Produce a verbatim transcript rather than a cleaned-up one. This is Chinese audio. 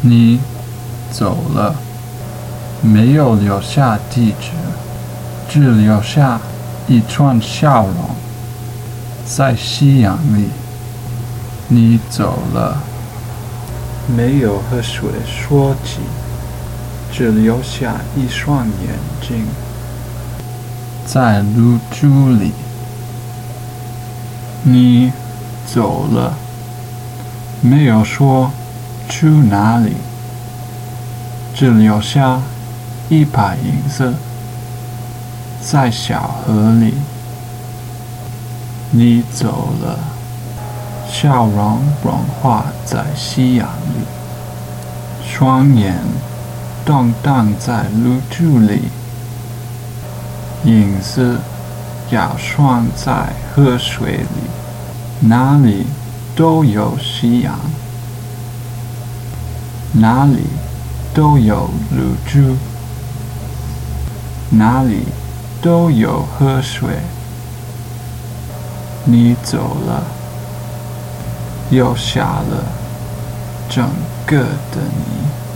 你走了，没有留下地址，只留下一串笑容，在夕阳里。你走了，没有和谁说起，只留下一双眼睛，在露珠里。你走了，没有说去哪里，只留下一把银子，在小河里。你走了，笑容融化在夕阳里，双眼动荡在露珠里，影子摇晃在河水里，哪里都有夕阳，哪里都有露珠，哪里都有河水。你走了，留下了整个的你。